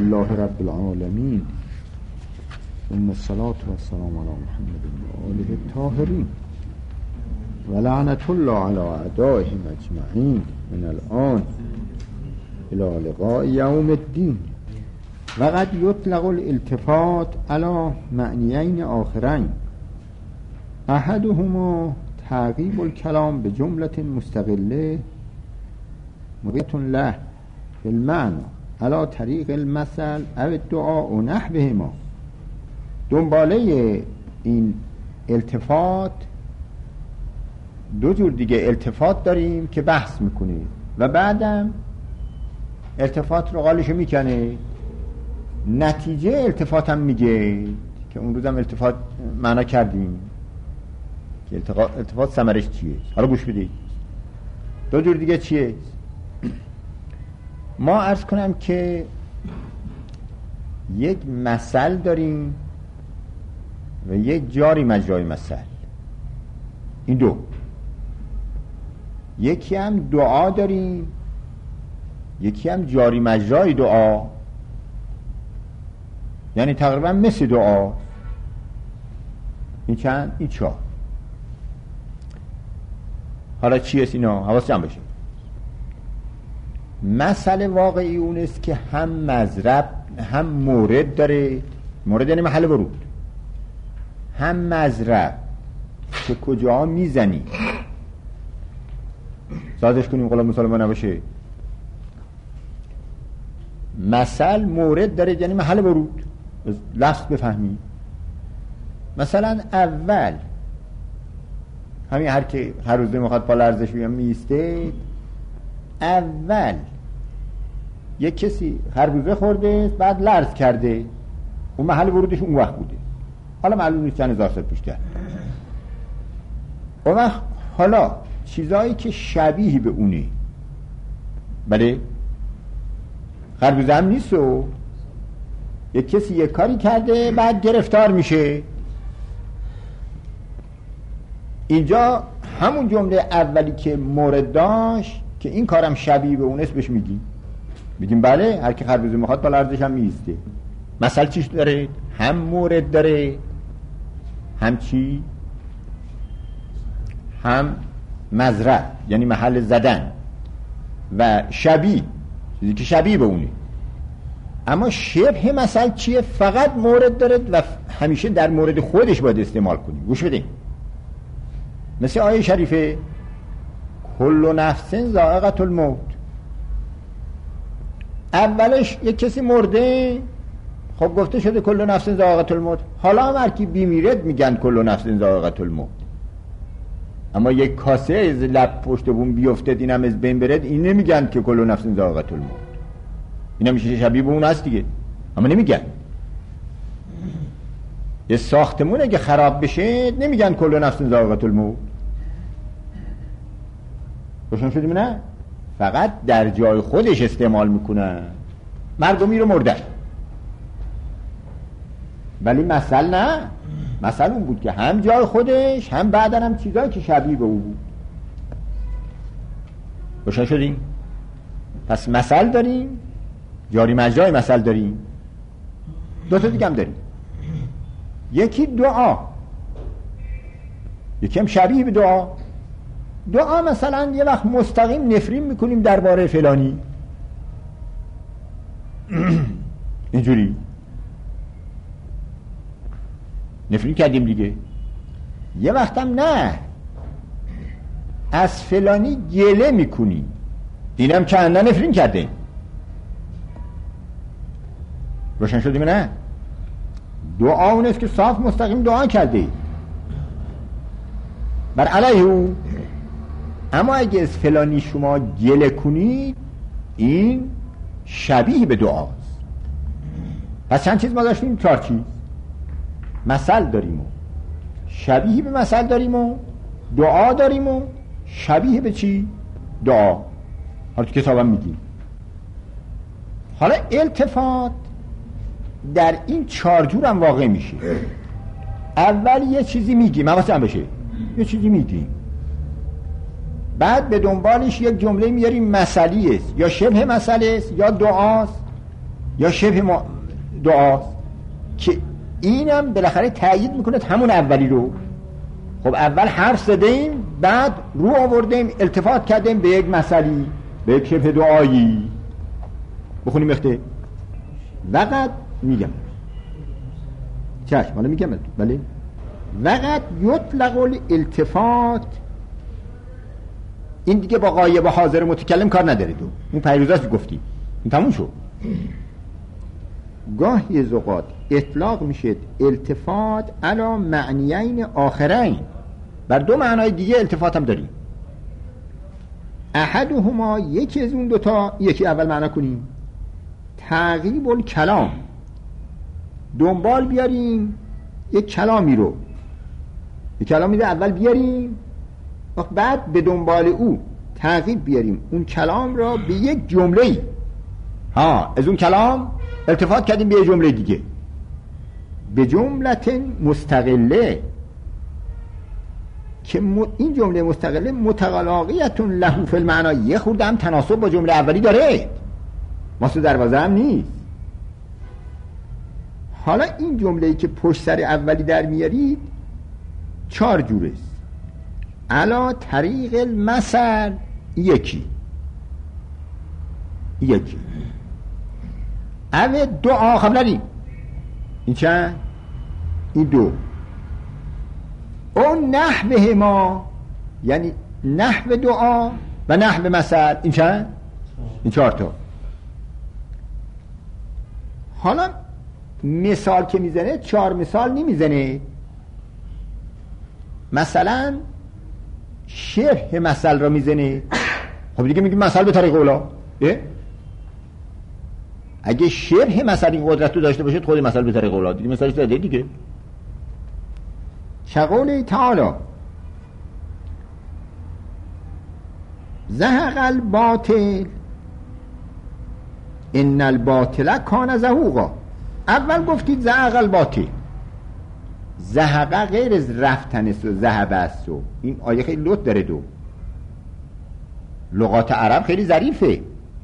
لله رب العالمین ثم الصلاة والسلام علی محمد و آله الطاهرین و لعنت الله علی اعدائهم اجمعین من الان الى لقاء یوم الدین. و قد یطلق الالتفات علی معنیین آخرین احدهما تعقیب الکلام به جملة مستقله مغیت له فی المعنى علی طریق المثل او الدعاء و نحوهما. دنباله این التفات دو جور دیگه التفات داریم که بحث میکنه و بعدم التفات رو قالشو میکنه، نتیجه التفات هم میگه که اون روزم التفات معنا کردیم که التفات ثمرش چیه. حالا گوش بدید دو جور دیگه چیه. ما عرض کنم که یک مثل داریم و یک جاری مجرای مثل. این دو. یکی هم دعا داریم، یکی هم جاری مجرای دعا، یعنی تقریبا مثل دعا. این چند؟ این چهار. حالا چی است اینا؟ حواس جمع بشه. مسئله واقعی اون است که هم مضرب هم مورد داره، مورد یعنی محل ورود، هم مضرب که کجا میزنی سازش کنیم قلاب مثال ما نباشه. مثل مورد داره یعنی محل ورود، لفظ بفهمی. مثلا اول همین هر روز میخواد پا لرزش بیام میسته، اول یک کسی خربوزه خورده بعد لرز کرده، اون محل ورودش اون وقت بوده، حالا معلوم نیست چند هزار سال پیش کرد. اون وقت حالا چیزایی که شبیه به اونه، بله خربوزه هم نیست و یک کسی یک کاری کرده بعد گرفتار میشه. اینجا همون جمله اولی که مورد داشت که این کارم شبیه به اون است بهش میگیم بله هر کی خربوزه میخواد بالا ارزش هم میسته. مثل چیش داره؟ هم مورد داره، هم چی؟ هم مزرع یعنی محل زدن، و شبیه چیزی که شبیه به اونه. اما شبه مثل چیه؟ فقط مورد داره و همیشه در مورد خودش باید استعمال کنیم. گوش بدیم. مثل آیه شریفه کل نفس ذائقة الموت. اولش یک کسی مرده، خب گفته شده کل نفس ذائقة الموت، حالا هم هر کی بیمیرد میگن کل نفس ذائقة الموت. اما یک کاسه از لب پشت بوم بیفته اینم از بین برد، این نمیگن که کل نفس ذائقة الموت. اینا میشه شبیه به اون هست دیگه، اما نمیگن. یه ساختمون اگه خراب بشه نمیگن کل نفس ذائقة الموت. روشن شدیم نه؟ فقط در جای خودش استعمال میکنن. مردمی رو مردن، ولی مثل نه. مثل اون بود که هم جای خودش هم بعدن هم چیزایی که شبیه به او بود. روشن شدیم؟ پس مثل داریم، جاری مجرای مثل داریم، دو تا دیگه هم داریم. یکی دعا، یکی هم شبیه به دعا. دعا مثلا یه وقت مستقیم نفرین میکنیم درباره فلانی اینجوری نفرین کردیم دیگه. یه وقت هم نه، از فلانی گله میکنیم، اینم که اندن نفرین کرده. روشن شدیم نه؟ دعا اون است که صاف مستقیم دعا کرده بر علیه او. اما اگه از فلانی شما گله کنید این شبیه به دعاست. پس چند چیز ما داشتیم؟ چهار چیز. مثل داریم و شبیه به مثل داریم و دعا داریم و شبیه به چی؟ دعا. حالا تو کتابم میگیم. حالا التفات در این چهار جور هم واقع میشه. اول یه چیزی میگیم، حواسم بشه، یه چیزی میگیم، بعد به دنبالش یک جمله میاریم مثلی است یا شبه مثل است یا دعاست یا شبه دعاست که اینم بالاخره تأیید میکنه همون اولی رو. خب اول حرف زدیم، بعد رو آوردیم التفات کردیم به یک مسئله، به یک شبه دعایی. بخونیم اخته وقت میگم چشم حالا میگم بله. وقت یطلق الالتفات، این دیگه با غایب و حاضر متکلم کار نداره. اون پیروزش گفتیم این تموم شد. گاهی از اوقات اطلاق میشه التفات علی معنیین آخرین، بر دو معنای دیگه التفات هم داریم. احدهما، یکی از اون دوتا، یکی اول معنا کنیم تعقیب الکلام، دنبال بیاریم یک کلامی رو، یک کلامی رو اول بیاریم بعد به دنبال او تعقیب بیاریم اون کلام را به یک جمله‌ای. از اون کلام التفات کردیم به یک جمله دیگه، به جملت مستقله، که این جمله مستقله متلاقیت له فی المعنی، یه خورده هم تناسب با جمله اولی داره، واسه دروازه هم نیست. حالا این جمله‌ای که پشت سر اولی در میارید 4 جوره است. علا طریق المثل یکی او دعا خبریم این چند؟ این 2. اون نحوه ما، یعنی نحو دعا و نحو مثل، این چند؟ این 4 تا. حالا مثال که میزنه 4 مثال نمیزنه، مثلا شرح مثل را میزنه. خب دیگه میگیم مثل به طریق اولا. اگه شرح مثل این قدرت رو داشته باشه خود مثل به طریق اولا دیگه مثالش زده دیگه. شقول تعالی زهق الباطل ان الباطل کان زهوقا. اول گفتید زهق الباطل، زهقه غیر از رفتن است و ذهب است. و این آیه خیلی لطف داره، لغات عرب خیلی ظریفه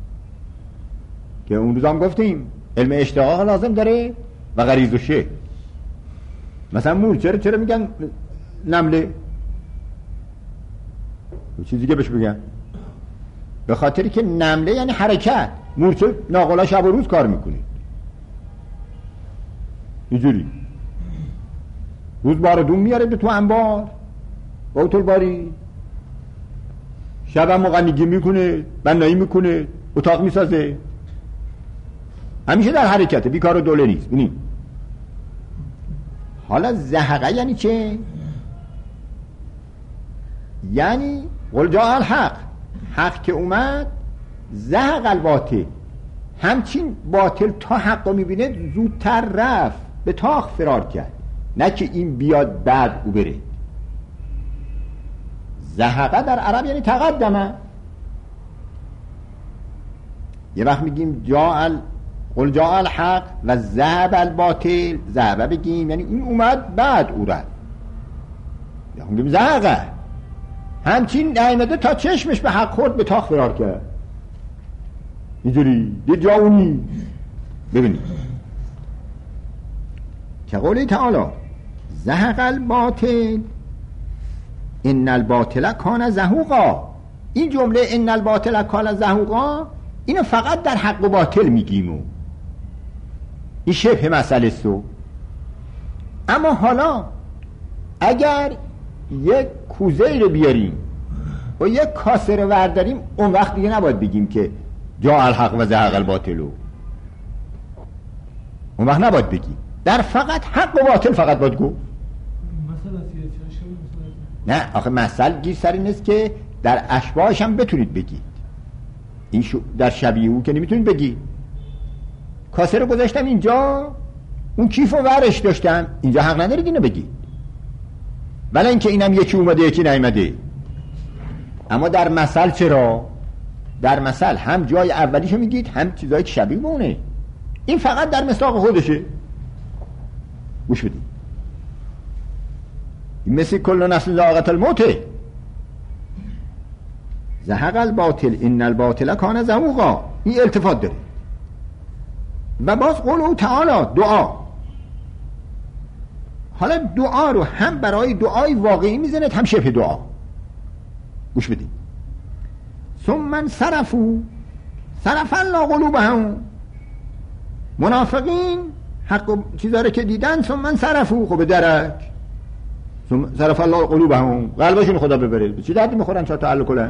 که اون روز هم گفتیم علم اشتقاق لازم داره و غریض و شه. مثلا مور چرا میگن نمله؟ چیزی که بهش بگن به خاطری که نمله یعنی حرکت، مورچه ناقلا شب و روز کار میکنه اینجوری. روز باردون میاره به تو انبار با اوتول باری، شب هم مغنیگی میکنه، بنایی میکنه، اتاق میسازه، همیشه در حرکته، بیکار و دوله نیست. بینید حالا زهقه یعنی چه؟ یعنی قل جاء الحق، حق که اومد، زهق الباطل، همچین باطل تا حق رو میبینه زودتر رفت، به تاخ فرار کرد، نه که این بیاد بعد او بره. زهقه در عرب یعنی تقدمه. یه وقت میگیم قل جاء الحق و ذهب الباطل، ذهب بگیم یعنی این اومد بعد او رفت. یا میگیم زهقه همچین نیامده تا چشمش به حق خورد به تاخ فرار کرد. اینجوری دید جا اونی. ببینید که قوله تعالی زهق الباطل ان الباطل کان زهوقا، این جمله ان الباطل کان زهوقا اینو فقط در حق و باطل میگیم، این شبه مسئله است. اما حالا اگر یک کوزه رو بیاریم و یک کاسه رو ورداریم، اون وقت دیگه نباید بگیم که جاء الحق و زهق الباطل، اون وقت نباید بگیم، در فقط حق و باطل فقط باید گفت. نه آخه مثل گیر سر این است که در اشباهش هم بتونید بگید، این در شبیه او که نمیتونید بگید. کاسه رو گذاشتم اینجا، اون کیف و ورش داشتم اینجا، حق ندارید اینو بگید، ولی اینکه اینم یکی اومده یکی نیامده. اما در مثل چرا؟ در مثل هم جای اولیشو میگید هم چیزایی که شبیه به اونه، این فقط در مصداق خودشه. گوش بدید، این مثل کل نسل ذائقة الموت، زهق الباطل ان الباطل کان زهوقا، این التفات داره. و باز قوله تعالی دعا. حالا دعا رو هم برای دعای واقعی میزنه هم شبه دعا. گوش بدید. ثم صرف الله قلوبهم، منافقین حق چیزا رو که دیدن ثم صرفوا، خب درک ثم صرف الله قلوبهم، قلبشون خدا ببره، چی دردی میخورن چا تعلق کنن.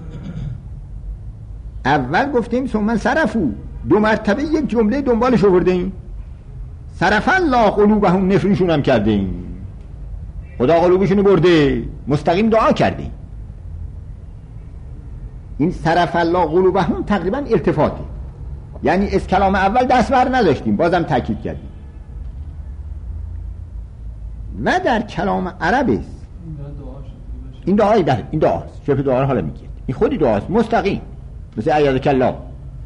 اول گفتیم ثم صرفوا، دو مرتبه یک جمله دنبالش آوردیم. صرف الله قلوبهم، نفرینشون هم کردیم، خدا قلوبشون برده، مستقیم دعا کردیم. این صرف الله قلوبهم تقریبا التفاته، یعنی از کلام اول دست بر نداشتیم، بازم تاکید کردیم. و در کلام عرب است این دعای، در این دعاست، شبه دعا رو حالا میگه، این خودی دعاست مستقیم، مثل ایادک الله.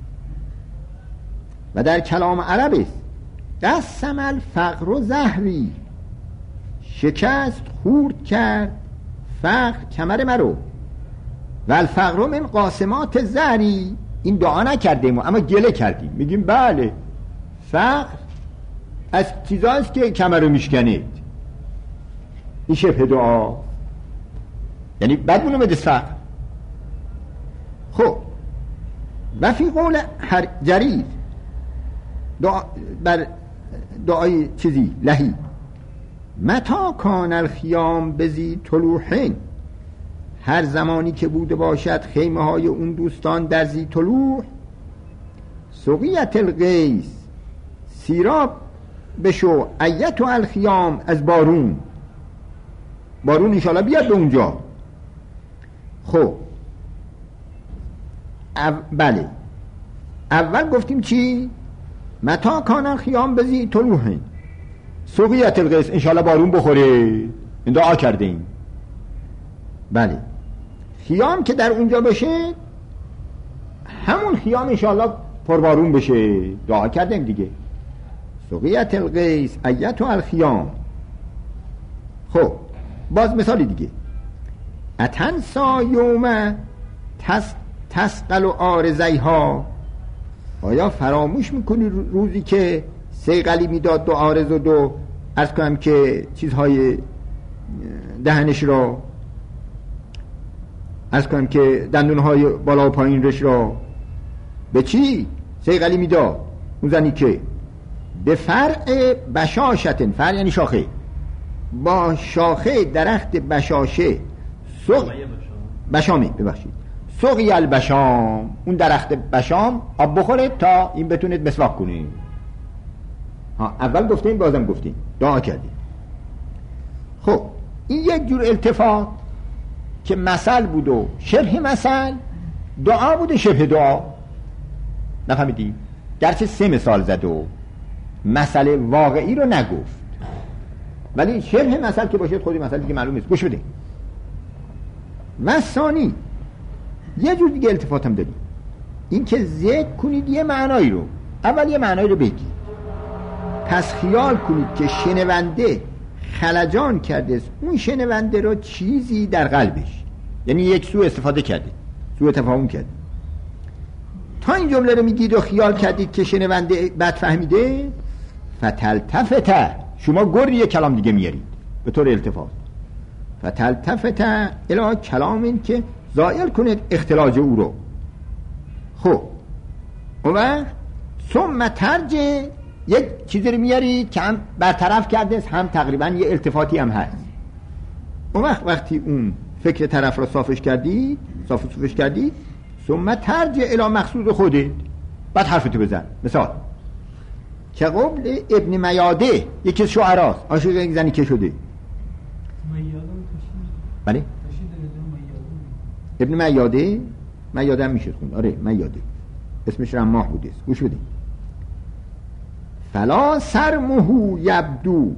و در کلام عرب است قسم الفقر و زهری، شکست خورد کرد فقر کمر مرو، و الفقر من قاسمات زهری. این دعا نکردیم اما گله کردیم، میگیم بله فقر از چیزاست که کمر رو میشکنید، این شبه دعا، یعنی بدمونو بده فقر. خب و فی قول جریر بر دعای چیزی لهی، متا کان الخیام بزی طلوحین، هر زمانی که بوده باشد خیمه های اون دوستان در زی طلوح، سقیت الغیث، سیراب بشو ایتو الخیام، از بارون انشاءالله بیاد به اونجا. خب بله اول گفتیم چی؟ متا کان الخیام بزی طلوحین، سقیت الغیث، انشاءالله بارون بخوره، این دعا کردیم. بله خیام که در اونجا بشه، همون خیام انشاءالله پربارون بشه، دعا کردیم دیگه. سقیت الغیث ایتو الخیام. خب باز مثالی دیگه، اتنسا یوم تسقل و آرزیها، آیا فراموش میکنی روزی که سیقلی میداد دو آرز و دو عرض کنم که چیزهای دهنش را، عرض کنم که دندونهای بالا و پایین رش را، به چی سیقلی میداد؟ اون زنی که به فرع بشاشتن، فرع یعنی شاخه، با شاخه درخت بشاشه بشامی ببخشید، سقی البشام، اون درخت بشام آب بخوره تا این بتونید مسواک کنید. اول گفتیم بازم گفتیم دعا کردیم. خب این یک جور التفات که مثل بود و شبه مثل، دعا بود و شبه دعا. نفهمیدی؟ گرچه 3 مثال زد و مسئله واقعی رو نگفت، ولی شبه مثل که باشه خودی مثل دیگه معلوم نیست. گوش بده. و ثانی یه جور دیگه التفات هم داریم، این که ذکر کنید یه معنایی رو، اول یه معنایی رو بگید، پس خیال کنید که شنونده خلجان کرده اون شنونده رو چیزی در قلبش، یعنی یک سوء استفاده کرده، سوء تفاهم کرده. تا این جمله رو میگید و خیال کردید که شنونده بد فهمیده، فتلتفت، شما گردی یک کلام دیگه میارید به طور التفات، فتلتفت الی کلام، این که زائل کنید اختلاج او رو. خب و ثم ترج، یک چیزی رو میارید که هم برطرف کرده هم تقریبا یه التفاتی هم هست. اون وقتی اون فکر طرف رو صافش کردید، ثم ترج الی مقصود خودت، بعد حرفتو بزن. مثال که قبل ابن میاده، یکی از شعراست، عاشق یک زنی که شده. بله ابن میاده هم میشه خون، آره میاده، اسمش رماح بوده. گوش بدین. فلا سرمهو یبدو،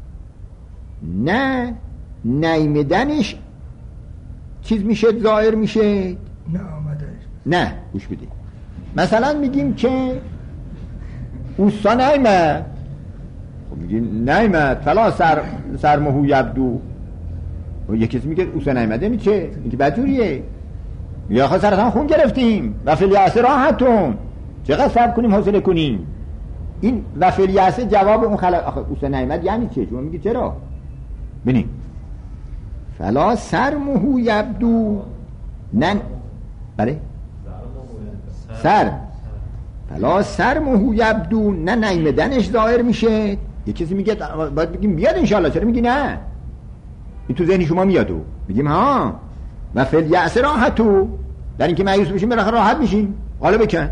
نه نیمدنش چیز میشه، ظاهر میشه، نه. گوش بدین. مثلا میگیم که اوستا نیمد، خب میگیم نیمد، فلا سرمهو یبدو. یکی کسی میگه اوستا نیمده میشه، این که بدجوریه. یا خواهد سرطان خون گرفتیم و فلیعصر راحتون، چقدر صبر کنیم حوصله کنیم. این وفلیعص جواب اون خلق. آخه اوست نعمت یعنی چه؟ شما میگی چرا؟ ببین فلا سرمه یبدو نن بله سر فلا سرمه یبدو نه نیمدنش ظاهر میشه. یه کسی میگه باید بگیم بیاد انشالله، چرا میگی نه؟ این تو ذهن شما میاد و میگیم ها و فل یأس راحتو، در اینکه مایوس بشیم بالاخره راحت میشیم. حالا بکن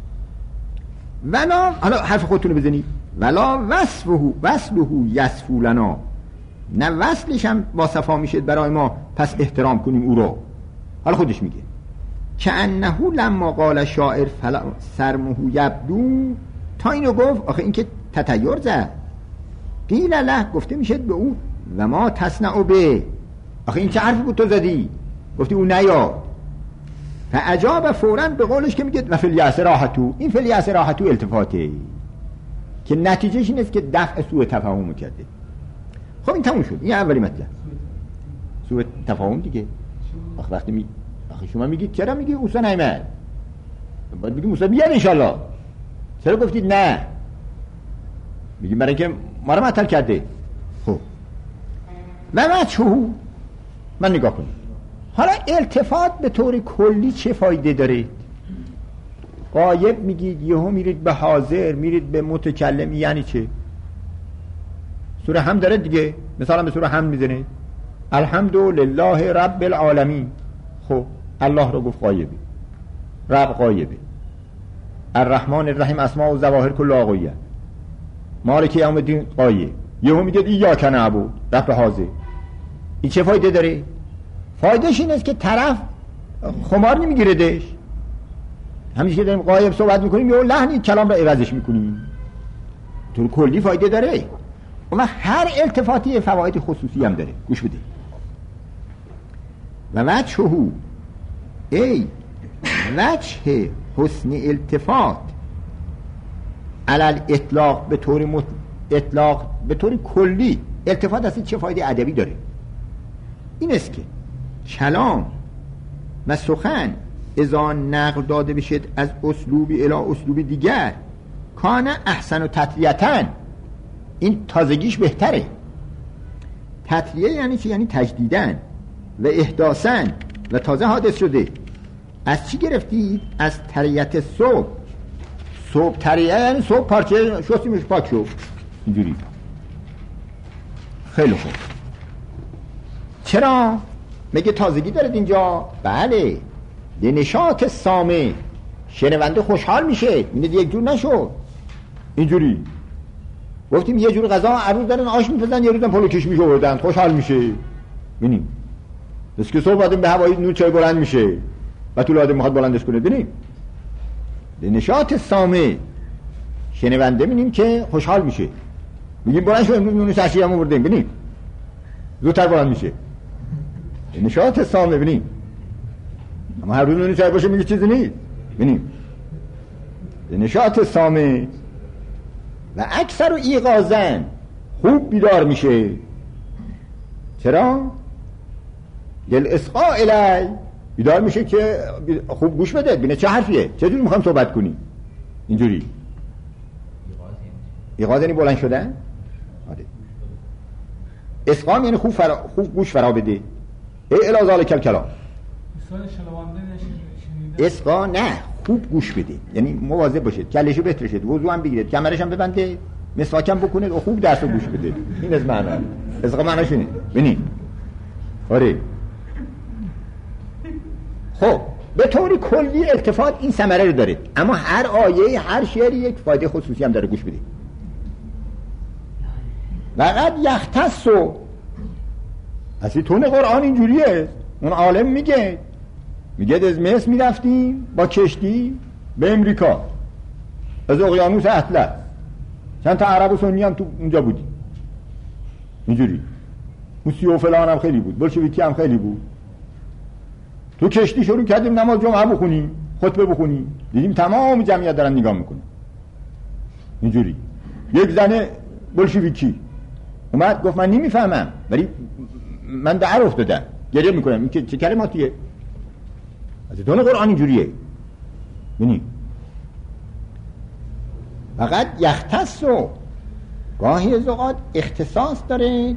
ولا، حالا حرف خودتون رو بزنید، ولا وصله یصفو لنا، نه وصلش هم با صفا میشه برای ما، پس احترام کنیم او رو. حالا خودش میگه که انه لما قال شاعر فلا سرمه یبدو، تا اینو گفت آخه این که تطیر زد، قیل له گفته میشد به او و ما تصنع به، آخه این چه حرفی بود تو زدی؟ گفتی او نیاد. فعجاب فوراً به قولش که میگه و فلیعص راحتو، این فلیعص راحتو التفاته که نتیجهش این است که دفع سوء تفاهم کرده. خب این تموم شد، این اولی مطلب سوء تفاهم دیگه. آخه وقتی آخه شما میگید چرا میگی اوسا نعمت، باید بگیم اوسا بیاد انشالله، چرا گفتید نه؟ میگیم برای که ما رو معطل کرده. خب و وجهه، من نگاه کنید حالا التفات به طور کلی چه فایده داره؟ غایب میگید، یهو میرید به حاضر، میرید به متکلم، یعنی چه؟ سوره حمد داره دیگه، مثلا به سوره حمد میزنه الحمدلله رب العالمین. خب الله رو گفت غایبه، رب غایبه، الرحمن الرحیم اسماء و ظواهر کل غایب، مالک یوم الدین غایب. یهو میگید ایاک نعبد، رب به حاضر. این چه فایده داره؟ فایدهش این است که طرف خمار نمیگیردش، همیشه که داریم غایب صحبت میکنیم یهو لحنی کلام را عوضش میکنیم، طور کلی فایده داره. اما هر التفاتی فواید خصوصی هم داره، گوش بده. و وجهه، ای وجه حسن التفات علل اطلاق، به طور اطلاق به طور کلی التفات اصلا چه فایده ادبی داره؟ این است که کلام و سخن اذا نقل داده بشد از اسلوبی الی اسلوب دیگر کان احسن و تطلیتن، این تازگیش بهتره. تطلیه یعنی چی؟ یعنی تجدیدن و احداثن و تازه حادث شده. از چی گرفتید؟ از طریت صبح. صبح طریه یعنی صبح پارچه شستیمش پاک شد، اینجوری. خیلی خوب. چرا؟ میگه تازگی دارد اینجا؟ بله، به نشاط سامع، شنونده خوشحال میشه، این یک جور نشد اینجوری. گفتیم یه جور غذا هر روز دارن آش میپزن، یه روزم پلو کشمیش آوردن، خوشحال میشه. ببینیم بس که صبح بعدم به هوایی نور چای بلند میشه و طول آدم میخواد بلندش کنه. ببینیم به نشاط سامع، شنونده ببینیم که خوشحال میشه، میگیم بلند شو امروز نون شاشی هم آوردیم، ببینیم زودتر بلند میشه. به نشاط سامع ببینیم، اما هر روز نون چای باشه میگه چیزی نیست. ببینیم به نشاط سامع و اکثر و ایقازن، خوب بیدار میشه. چرا؟ دل اسقا الی، بیدار میشه که خوب گوش بده ببینه چه حرفیه، چه جوری میخوام صحبت کنی. اینجوری ایقاز یعنی بلند شدن. آره. اسقام یعنی خوب گوش فرا بده. الی ذالک الکلام. اسقا نه، خوب گوش بده یعنی مواظب باشید، کلهشو بترشید، وضو هم بگیرید، کمرش هم ببنده، مسواک هم بکنید و خوب درسو گوش بده. این از معنی اسقا معنیش اینه. ببینید آره. خب به طور کلی التفات این ثمره رو داره، اما هر آیه هر شعری یک فایده خصوصی هم داره، گوش بدید. وقد یختصو، اصلی تون قرآن اینجوریه. اون عالم میگه از مصر میرفتیم با کشتی به امریکا، از اقیانوس اطلس، چند تا عرب و سنی هم تو اونجا بودیم اینجوری، موسی و فلان هم خیلی بود، بلشویکی هم خیلی بود. تو کشتی شروع کردیم نماز جمعه بخونیم، خطبه بخونیم، دیدیم تمام جمعیت دارن نگاه میکنن اینجوری. یک زن بلشویکی اومد گفت من نمیفهمم ولی من در افتادم گریه میکنم، این که چه کلماتیه؟ از دون قرآن اینجوریه. ببینید فقط یختص و گاهی از اوقات اختصاص داره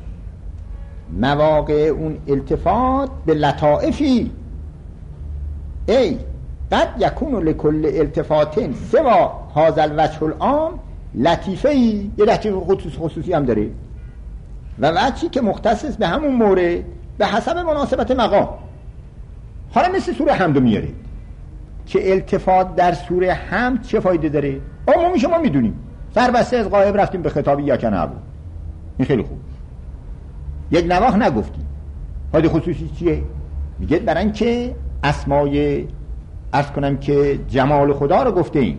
مواقع اون التفات به لطائفی ای قد یکون لکل التفاتین سوا هذا الوجه العام لطیفه ای، یه لطیفه خصوصی هم داره و وجهی که مختص به همون مورد به حسب مناسبت مقام. حالا مثل سوره حمد میاره که التفات در سوره حمد چه فایده داره؟ عمومی شما میدونیم سربسته از غایب رفتیم به خطاب یا که نبود، این خیلی خوب. یک نواخ نگفتیم، فایده خصوصی چیه؟ میگه برای اینکه اسمای عرض کنم که جمال خدا رو گفته ایم،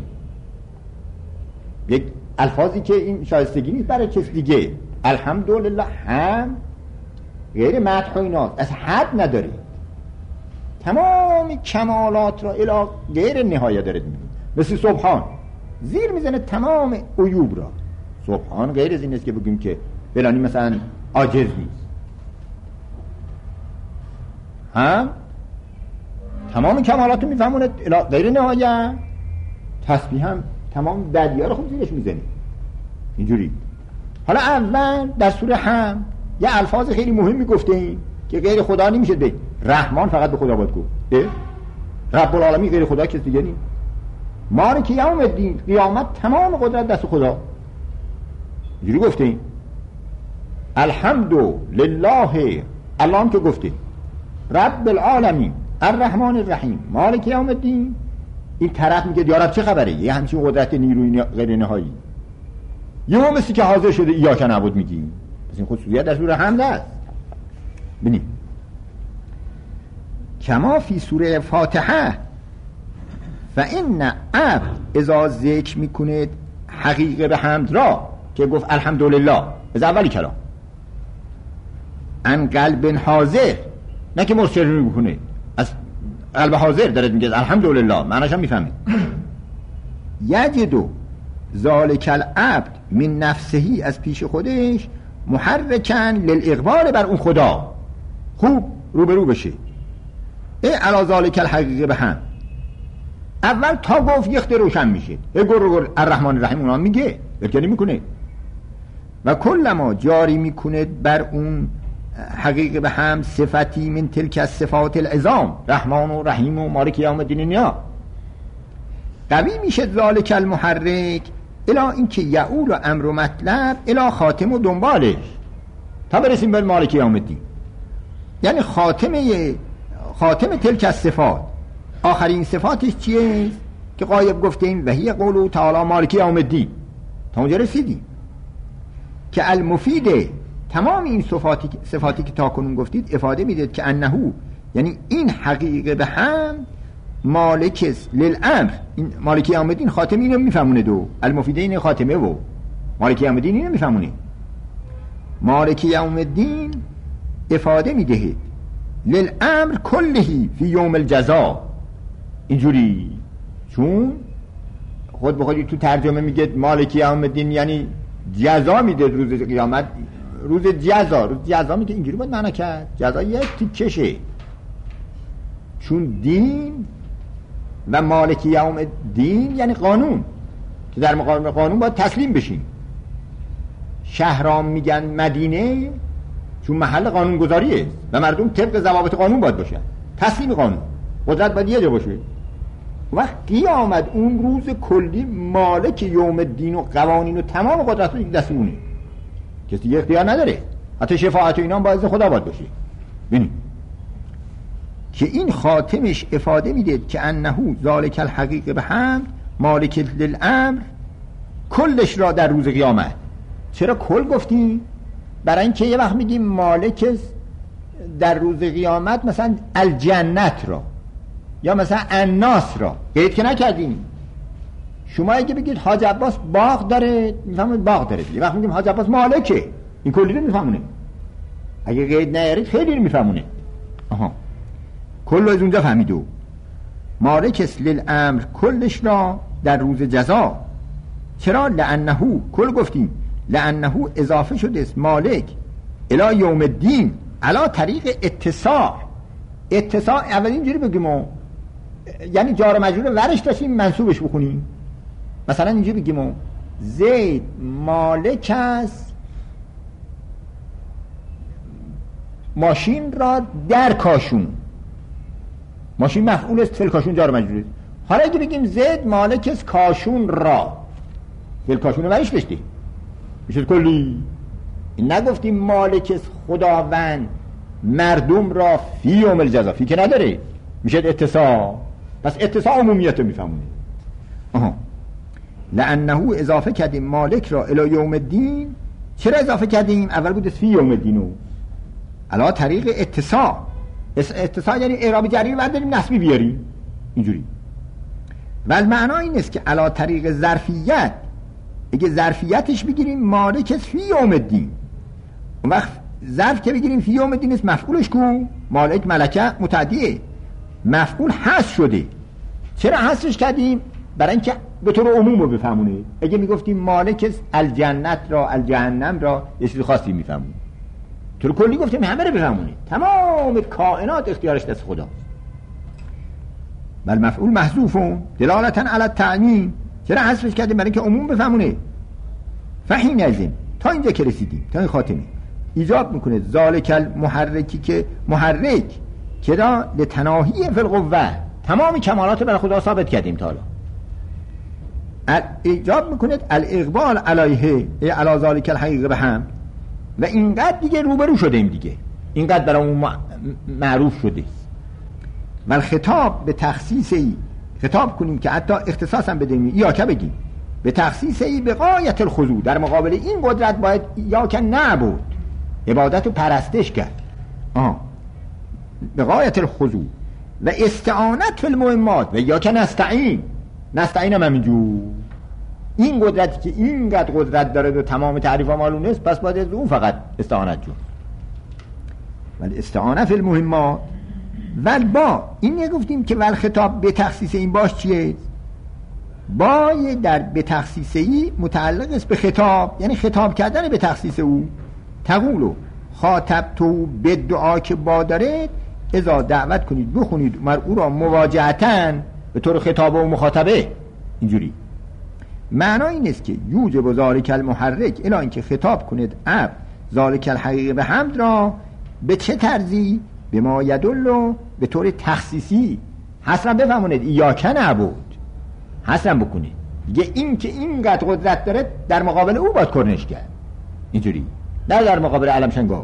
یک الفاظی که این شایستگی نیست برای کس دیگه. الحمدلله هم غیر مدح و اینا از حد نداره، تمام کمالات را الی غیر نهایه داره میگه. مثل سبحان زیر میزنه تمام عیوب را. سبحان غیر از این است که بگیم که فلانی مثلا عاجز نیست، هم تمام کمالات رو میفهمونه الی غیر نهایه. تسبیح هم تمام بدی‌ها رو خوب زیرش میزنه اینجوری. حالا اول در سوره هم یه الفاظ خیلی مهمی گفته ایم که غیر خدا نمیشه بگی. رحمان فقط به خدا باید گفت، رب العالمین غیر خدا کس دیگه نیست. مالک یوم الدین قیامت تمام قدرت دست خدا، اینجوری گفته ایم. الحمد لله الله هم که گفته رب العالمین الرحمن الرحیم مالک یوم الدین. این طرف میگه یا رب چه خبره؟ یه همچین قدرت نیروی غیر نهایی، یه هم مثل که حاضر شده ایاک نعبد میگیم. پس این خصوصیت در سوره حمد است. ببینید کما فی سوره فاتحه فان عبد اذا ذکر میکنه حقیقه به حمد را که گفت الحمدلله از اولی کلام ان قلب حاضر، نه که مصر میکنه از قلب حاضر داره میگه الحمدلله، معناش هم میفهمه. یجدو ذالک العبد من نفسهی، از پیش خودش محرکن للاقبال بر اون خدا، خوب روبرو بشه. علا ذالک الحقیقه به هم اول تا گفت یخت روشن میشه. گر الرحمن الرحیم اونا میگه برکنی میکنه و کل ما جاری میکنه بر اون حقیقه به هم صفتی من تلک صفات العظام رحمان و رحیم و مالک یوم الدین. نیا قوی میشه ذالک المحرک الا اینکه یعول و امر و مطلب الا خاتم و دنبالش تا برسیم به مالک یوم الدین. یعنی خاتم تلک الصفات، آخرین صفاتش چیه که غایب گفتیم و هی قوله تعالی مالک یوم الدین. تا اونجا رسیدیم که المفیده تمام این صفاتی که تا کنون گفتید افاده میدید که انهو، یعنی این حقیقه به هم مالک للامر. این مالک یوم الدین خاتم اینو میفهمونه، دو المفیده این خاتمه و مالک یوم الدین اینو میفهمونه. مالک یوم الدین افاده میده للامر کلهی فی یوم الجزا، اینجوری. چون خود به خودی تو ترجمه میگه مالک یوم الدین یعنی جزا میده روز قیامت، روز جزا میگه. اینجوری باید معنی کرد، جزا یک تیکشه. چون دین و مالک یوم الدین یعنی قانون که در مقابل قانون باید تسلیم بشین. شهرام میگن مدینه چون محل قانون گذاریه و مردم طبق ضوابط قانون باید باشن، تسلیم قانون، قدرت باید یه جا باشه. وقت قیامت اون روز کلی مالک یوم الدین و قوانین و تمام قدرت رو دست اونه، کسی دیگه اختیار نداره. حتی شفاعت و اینا باید خدا باید باشه. ببینید که این خاتمش افاده میده که انهو ذالک الحقیقه به هم مالک للامر کلش را در روز قیامت. چرا کل گفتیم؟ برای اینکه یه وقت میگیم مالک در روز قیامت مثلا الجنت را یا مثلا الناس را قید که نکردیم. شما اگه بگید حاج عباس باغ داره میفهمید باغ داره، یه وقت میگیم حاج عباس مالکه، این کلی رو میفهمونه. اگه قید نیارید خیلی رو میفهمونه. کل از اونجا فهمیدو مالک للامر کلش را در روز جزا. چرا؟ لانهو کل گفتیم لانهو اضافه شده است مالک الی یوم الدین علا طریق اتساع. اول اینجوری بگیم یعنی جار مجرور ورش داشتیم منصوبش بخونیم مثلا اینجا بگیم زید مالک است ماشین را در کاشون. ماشین مفعول است، فعل کاشون جار مجرور. حالا اگه بگیم زید مالک است کاشون را، فعل کاشون رو برش داشتی میشه کلی. این نگفتیم مالک است خداوند مردم را فی یوم الجزا، فی که نداره میشه اتصال. پس اتصال عمومیت رو میفهمونه. لانه اضافه کردیم مالک را الی یوم الدین. چرا اضافه کردیم؟ اول بود فی یوم الدینو علا طریق اتصال. اتصال یعنی اعراب جری بعد داریم نسبی بیاریم اینجوری. ولی معنا این است که علا طریق ظرفیت، اگه ظرفیتش بگیریم مالک فی یوم الدین، اون وقت ظرف که بگیریم فی یوم الدین است مفعولش کو مالک ملکه متعدیه، مفعول حذف شده. چرا حذفش کردیم؟ برای اینکه به طور عموم رو بفهمونه. اگه میگفتیم مالک الجنت را الجهنم را یه چیز خاصی میفهمونه، طور کلی گفتیم همه رو بفهمونه. تمام کائنات اختیارش دست خداست. بل مفعول محذوفون دلالتا علی التعمیم. چرا حذفش کردیم؟ برای اینکه عموم بفهمونه. فحین ازیم تا اینجا که رسیدیم، تا این خاتمه ایجاب میکنه ذالک المحرکی که محرک که را لتناهی فی القوه، تمام کمالات برای خدا ثابت کردیم تا حالا. ایجاب میکنه الاقبال علیه علی ذالک الحقیقه بهم، و اینقدر دیگه روبرو شدیم دیگه، اینقدر برای اون معروف شده. و خطاب به تخصیصی خطاب کنیم که حتی اختصاصا بدیم یا که بگیم به تخصیصی به غایت الخضوع. در مقابل این قدرت باید یا که نبود عبادت رو پرستش کرد به غایت الخضوع و استعانت فی المهمات و یا که نستعین. نستعین هم همینجور. این قدرتی که اینقدر قدرت داره و تمام تعریف ها معلوم نیست، پس باید از اون فقط استعانت جون. ولی استعانت فی المهمات ول با این نگفتیم که ول خطاب به تخصیص این باش چیه؟ با در به تخصیصی متعلق است به خطاب، یعنی خطاب کردن به تخصیص او. تقولو خاطب تو به دعا که با داره ازا دعوت کنید بخونید مر او را مواجهتن به طور خطاب و مخاطبه. اینجوری معنا این است که یوجب ذالک المحرک الا اینکه خطاب کنید اب ذالک الحقیقه به حمد را به چه طرزی؟ به ما یدلو به طور تخصیصی. حسنا بفهمونید ایاکه نبود حسنا بکنید دیگه. این که اینقدر قدرت داره در مقابل او باید کرنش کرد، اینجوری نه در مقابل علم شنگاه.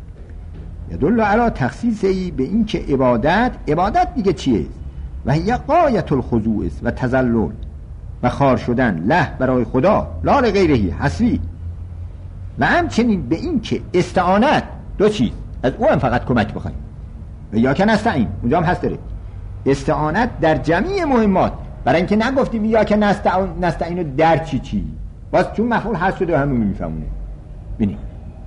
یدل علی تخصیصی به این که عبادت دیگه چیه؟ و هی غایت الخضوع است و تذلل و خار شدن له برای خدا لا لغیره حسبی. و همچنین به این که استعانت دو چیز از او هم فقط کمک بخوایم و یا که نستعین اونجا هم هست داره استعانت در جمعی مهمات. برای اینکه نگفتیم یا که نستعینو در چی باز چون مفعول هست شده و همون میفهمونه. ببینید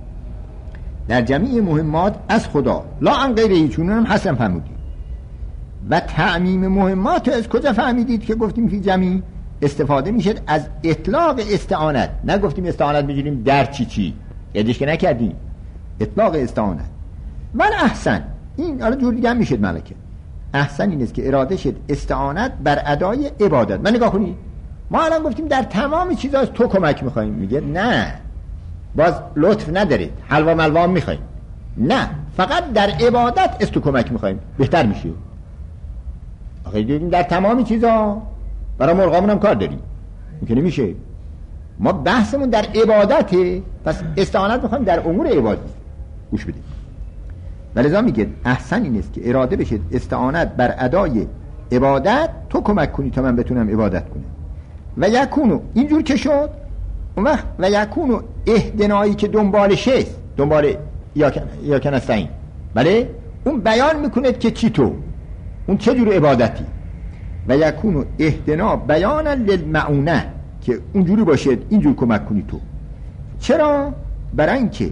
در جمعی مهمات از خدا لا عن غیره، چون هم حسن فهمیدید. و تعمیم مهمات از کجا فهمیدید که گفتیم فی جمعی استفاده میشه از اطلاق استعانت. نگفتیم استعانت میگیریم در چی یادش که نکردیم اطلاق استعانت. ولی احسن این حالا جور دیگه هم میشه ملکه. احسن این است که اراده شد استعانت بر ادای عبادت. من نگاه کنید ما الان گفتیم در تمام چیزا از تو کمک میخوایم، میگه نه باز لطف ندارید حلوا ملوا میخوایم، نه فقط در عبادت از تو کمک میخوایم بهتر میشه. آخه دیدیم در تمام چیزا برای مرغامون هم کار داریم، ممکنه میشه ما بحثمون در عبادته، پس استعانت میخوایم در امور عبادت. گوش بدید ولذا میگه احسن این است که اراده بشه استعانت بر ادای عبادت تو کمک کنی تا من بتونم عبادت کنم. و یکونو اینجور که شد اون وقت و یکونو اهدنایی که دنبالشه دنبال یا که نستعین، بله اون بیان میکنه که چی تو اون چه جور عبادتی. و یکونو اهدنا بیانا للمعونه که اونجوری باشه اینجور کمک کنی تو. چرا؟ برای اینکه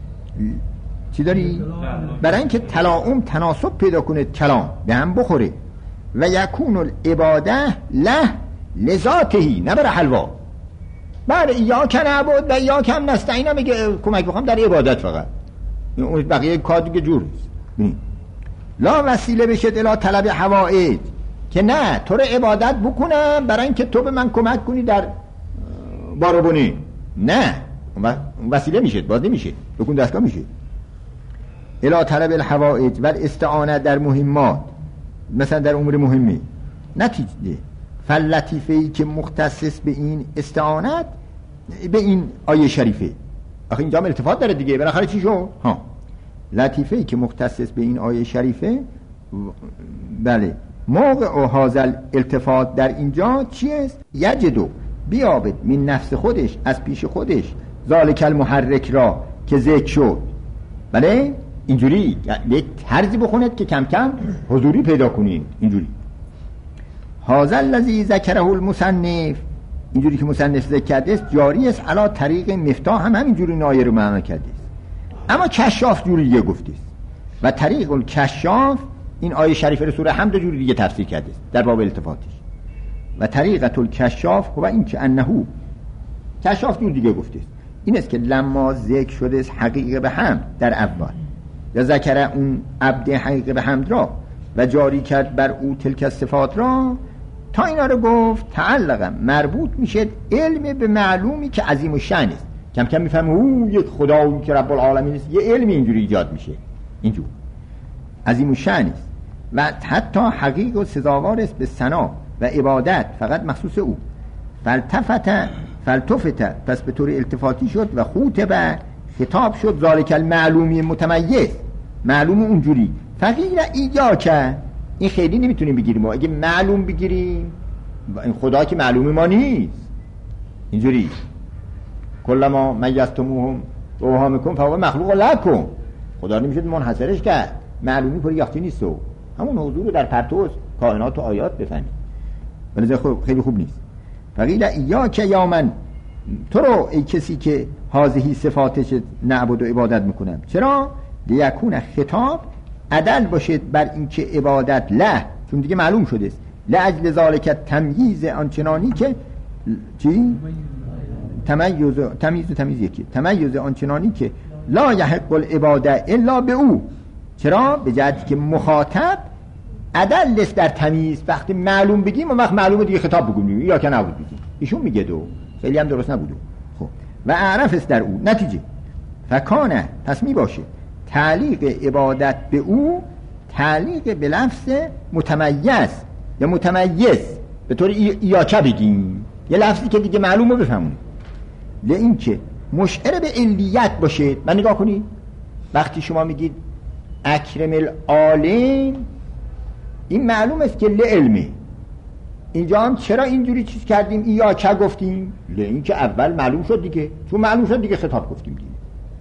چی داری؟ برای اینکه تلاؤم تناسب پیدا کنه کلام به هم بخوره. و یکون العباده له لذاتهی نه برای حلوا. بله یا که نعبد و یا که هم نستعین هم میگه کمک بخوام در عبادت فقط، اون بقیه کار دیگه جور است. لا وسیله بشه الی طلب حوائج که نه تو رو عبادت بکنم برای اینکه تو به من کمک کنی در باربونی، نه اون وسیله میشه، باز نمیشه، بکن دستگاه میشه. الی طلب الحوائج و استعانت در مهمات، مثلا در امور مهمی. نتیجه فلطیفه‌ای که مختص به این استعانت به این آیه شریفه، آخه اینجا هم التفات داره دیگه، بالاخره چی شد؟ لطیفه‌ای که مختص به این آیه شریفه، بله، موقع هازل التفات در اینجا چیست؟ یجدو بیابد من نفس خودش، از پیش خودش، ذالک المحرک را که ذکر شد. بله اینجوری یک طرزی بخونید که کم کم حضوری پیدا کنید. اینجوری هازل الذی ذکره المصنف، اینجوری که مصنف ذکر کرده است، جاری است علی طریق مفتاح، هم همینجوری نایه رو معنا کرده است، اما کشاف جوری دیگه گفته است و طریق الکشاف این آیه شریفه رو سوره حمد جوری دیگه تفسیر کرده است در باب التفاتش. و طریقت الکشاف هو این که انهو، کشاف جور دیگه گفته است، این است که لما ذکر شده است حقیقه به حمد در اول، یا ذکر اون عبد حقیقه به حمد را و جاری کرد بر او تلک صفات را، تا اینا رو گفت تعلقا مربوط میشه علم به معلومی که عظیم الشأن است. کم کم میفهمه او یک خدایی که رب العالمین است، یه علمی اینجوری ایجاد میشه، اینجور عظیم الشأن است و حتی حقیق و سزاوار است به ثنا و عبادت، فقط مخصوص او. فلتفت پس به طور التفاتی شد و خوطبه خطاب شد ذالک المعلومی متمیز، معلوم اونجوری. فقیر ایاکه، این خیلی نمیتونیم بگیریم، ما اگه معلوم بگیریم این خدا که معلوم ما نیست. اینجوری کلما میزتموهم اوهامکم فهو مخلوق لکم، خدا نمیشه منحصرش کرد، معلومی پر یختی نیست، و همون حضور در پرتو کائنات و آیات بفهمید، ولی خیلی خوب نیست. فقیل ایاکه یا من، تو رو ای کسی که هذهی صفاتش نعبد و عبادت میکنم. چرا؟ لیکون خطاب عدل باشد بر این که عبادت له، چون دیگه معلوم شده است، لاجل ذالک تمییز آنچنانی که چی؟ تمییز یکی، تمییز آنچنانی که لا یحق العباده الا به او. چرا؟ به جهتی که مخاطب عدل است در تمییز، وقتی معلوم بگیم و وقت معلومه دیگه خطاب بگیم یا که نبود بگیم، ایشون میگه دو خیلی هم درست نبوده. خب و اعرف است در او. نتیجه فکانه، پس می باشه تعلیق عبادت به او تعلیق به لفظ متمیز یا متمیز، به طور ایاکه بگیم، یه لفظی که دیگه معلومه بفهمونیم، لئین که مشعر به علیت باشه. من نگاه کنید وقتی شما میگید اکرم العالم، این معلوم است که لعلمه. اینجا هم چرا اینجوری چیز کردیم ایاکه گفتیم؟ لئین که اول معلوم شد دیگه، چون معلوم شد دیگه خطاب گفتیم دیگه.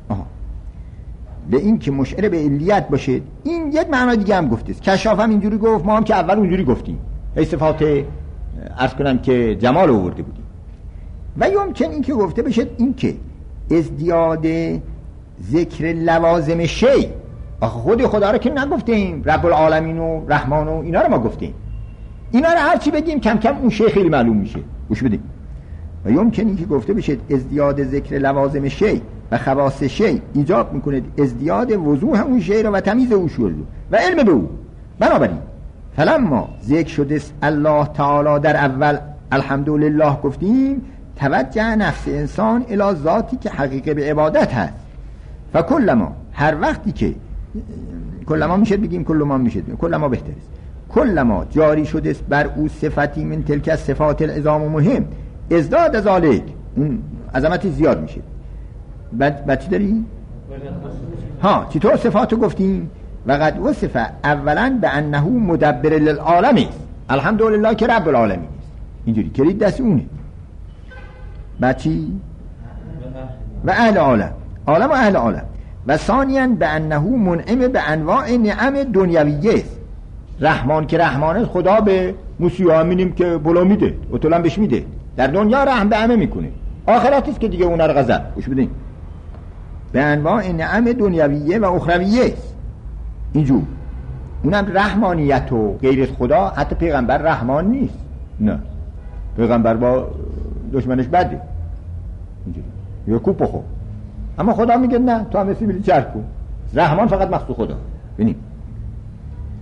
لئین که مشعر به علیت باشه. این یک معنا دیگه هم گفته است، کشاف هم اینجوری گفت، ما هم که اول اونجوری گفتیم، ای صفات عرض کنم که جمال آورده بودیم. و یمکن این که گفته بشه این که ازدیاد ذکر لوازم شی، آخه خود خدا رو که نگفتیم، رب العالمین و رحمان و اینا رو ما گفتیم، اینا رو هر چی بگیم کم کم اون شی خیلی معلوم میشه. گوش بدیم. و یمکن این که گفته بشه ازدیاد ذکر لوازم شی و خواص شی ایجاب میکنه ازدیاد وضوح اون شی رو و تمیز او شو و علم به او. بنابراین فلما ذکر شده الله تعالی در اول الحمدلله گفتیم، توجه نفس انسان الی ذاتی که حقیقه به عبادت هست. و کلما، هر وقتی که کلما میشه بگیم کلما میشه بگیم کلما بهتر است، کلما جاری شده است بر او صفتی من تلک صفات العظام و مهم، ازداد ذالک، اون عظمتی زیاد میشه. بعد چی داری؟ چطور صفاتو گفتیم؟ و قد وصف اولا به انه مدبر للعالم است، الحمدلله که رب العالمین است، اینجوری کلید دست اونه. بعد چی؟ و اهل عالم، عالم و اهل عالم. و ثانیاً به انه منعم به انواع نعم دنیویه است، رحمان که رحمانه، خدا به موسیقی می‌بینیم که بلا میده و طولم بهش میده، در دنیا رحم به همه میکنه، آخرت است که دیگه اونا رو غضب. گوش بدین، به انواع نعم دنیویه و اخرویه است اینجور. اونم رحمانیت و غیر خدا. حتی پیغمبر رحمان نیست، نه، پیغمبر با دشمنش بده اینجوری یا کوپ بخور، اما خدا میگه نه، تو هم سیبیلی چرک کن. رحمان فقط مخصوص خدا. ببینیم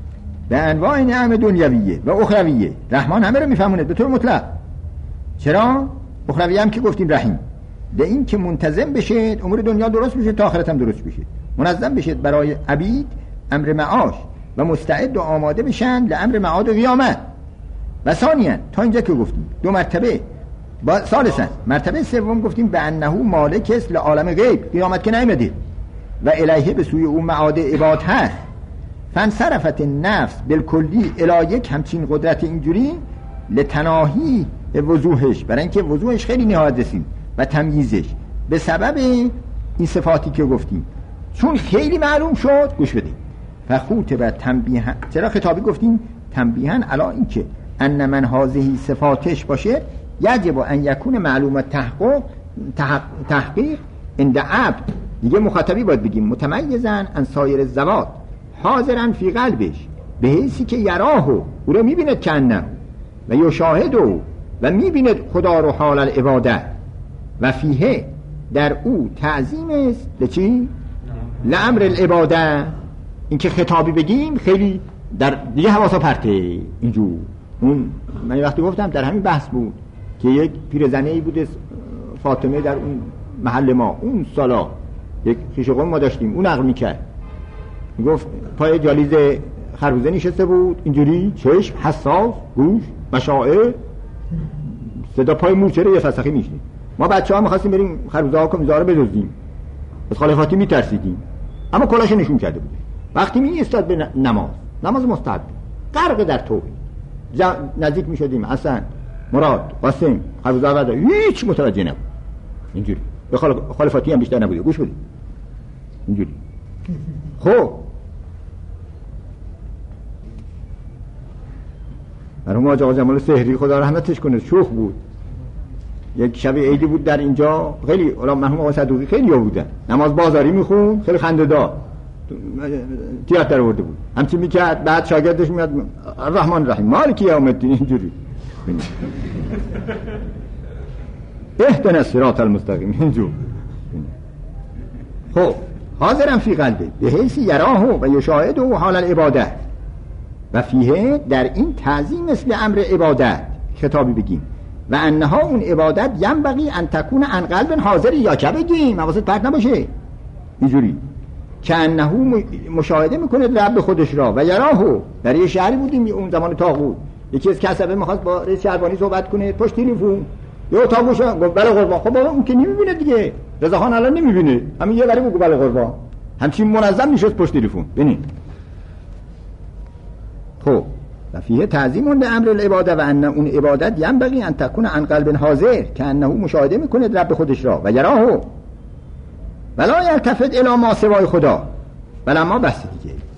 به انواع نعم دنیویه و اخرویه. رحمان همه رو میفهمونه به طور مطلق. چرا؟ اخرویه هم که گفتیم رحیم، به این که منتظم بشه امور دنیا درست بشه تا آخرت هم درست بشه، منظم بشه برای عبید امر معاش و مستعد و آماده بشن لامر معاد و قیامت. و ثانیاً تا اینجا که گفتیم دو مرتبه ثالثاً مرتبه سوم گفتیم به انه مالک است لعالم غیب، قیامت که نیامده و الیه به سوی او معاد عباد هست. فانصرفت النفس بالکلی الی یک همچین قدرت اینجوری لتناهی وضوحش، برای اینکه وضوحش خیلی نهایت رسید و تمییزش به سبب این صفاتی که گفتیم، چون خیلی معلوم شد. گوش بدید. فخوتب تنبیها، چرا خطابی گفتیم تنبیها علی اینکه ان من هذه صفاتش باشه یجب ان یکون معلومه تحقیق عند عبد، دیگه مخاطبی باید بگیم متمیزن ان سایر الزوات حاضرن فی قلبش، به حیثی که یراهو او رو میبیند کنه و یشاهدو و میبیند خدا رو حال العباده و فیه در او تعظیم است لچی؟ لامر العباده. این که خطابی بگیم خیلی در دیگه حواسا پرته اینجور. اون من وقتی گفتم در همین بحث بود که یک پیرزنه‌ای بود فاطمه در اون محل ما اون سالا یک خیش قوم ما داشتیم، اون نقل میکرد، میگفت پای جالیز خربوزه نشسته بود اینجوری، چشم حساس، گوش مشاعر، صدا پای مورچه رو یه فسخی میشنید. ما بچه‌ها می‌خواستیم بریم خربوزه ها کنیم زاره بدزدیم، از خاله فاطمه میترسیدیم، اما کلاش نشون کرده بود. وقتی می‌ایستاد به نماز مستحب غرق در توحید، نزدیک می‌شدیم حسن مراد قاسم خربوزه آورد هیچ متوجه نبود، اینجوری به خاله فاطمه هم بیشتر نبود. گوش بدید اینجوری. خب مرحوم حاج آقا جمال سحری خدا رحمتش کنه شوخ بود، یک شب عیدی بود در اینجا، خیلی مرحوم آقا صدوقی خیلی ها بودن، نماز بازاری میخون، خیلی خنده‌دار تیاتر آورده بود، همچین میکرد، بعد شاگردش میاد الرحمن الرحیم مالک یوم الدین اینجوری اهدنا الصراط المستقیم اینجور. خب حاضرم فی قلبه به حیث یراه و یشاهد و حال العباده و فیه در این تعظیم مثل امر عبادت خطابی بگیم و انها اون عبادت ینبغی ان تکون عن قلب حاضر، یا که بگیم حواست پرت نباشه اینجوری که انه مشاهده میکنه رب خودش را و یراهو. در یه شهری بودیم اون زمان طاغوت، یکی از کسبه میخواست با رئیس شهربانی صحبت کنه پشت تلفن، یه طاغوت گفت بله قربان. خب بابا اون که نمیبینه دیگه، رضاخان الان نمیبینه، همین یه وری بگو بله قربان، همچین منظم میشد پشت تلفن. ببین خب و فیه تعظیم لامر العباده و ان اون عبادت ینبغی ان تکون عن قلب حاضر که انه مشاهده میکنه رب خودش را و یراهو ولا یلتفت الی ما سوای خدا. بله ما بس دیگه